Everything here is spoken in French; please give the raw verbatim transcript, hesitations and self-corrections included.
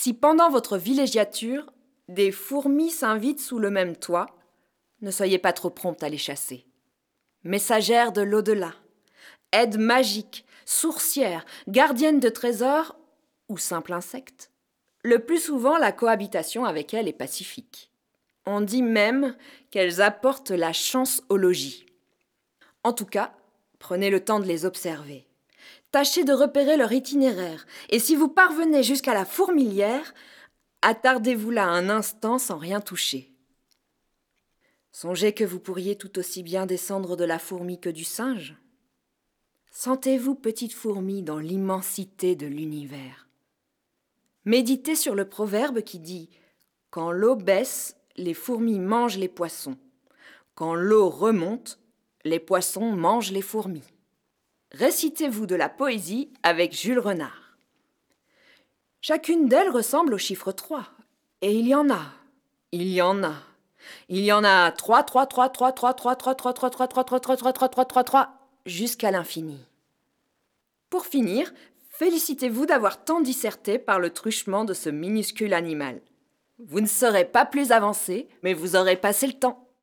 Si pendant votre villégiature, des fourmis s'invitent sous le même toit, ne soyez pas trop prompte à les chasser. Messagères de l'au-delà, aides magiques, sourcières, gardiennes de trésors ou simples insectes, le plus souvent la cohabitation avec elles est pacifique. On dit même qu'elles apportent la chance au logis. En tout cas, prenez le temps de les observer. Tâchez de repérer leur itinéraire, et si vous parvenez jusqu'à la fourmilière, attardez-vous là un instant sans rien toucher. Songez que vous pourriez tout aussi bien descendre de la fourmi que du singe. Sentez-vous petite fourmi dans l'immensité de l'univers. Méditez sur le proverbe qui dit « Quand l'eau baisse, les fourmis mangent les poissons. Quand l'eau remonte, les poissons mangent les fourmis. » Récitez-vous de la poésie avec Jules Renard. Chacune d'elles ressemble au chiffre trois. Et il y en a, il y en a, il y en a trois, trois, trois, trois, trois, trois, trois, trois, trois, trois, trois, trois, trois, trois, trois, trois, trois, trois, jusqu'à l'infini. Pour finir, félicitez-vous d'avoir tant disserté par le truchement de ce minuscule animal. Vous ne serez pas plus avancé, mais vous aurez passé le temps.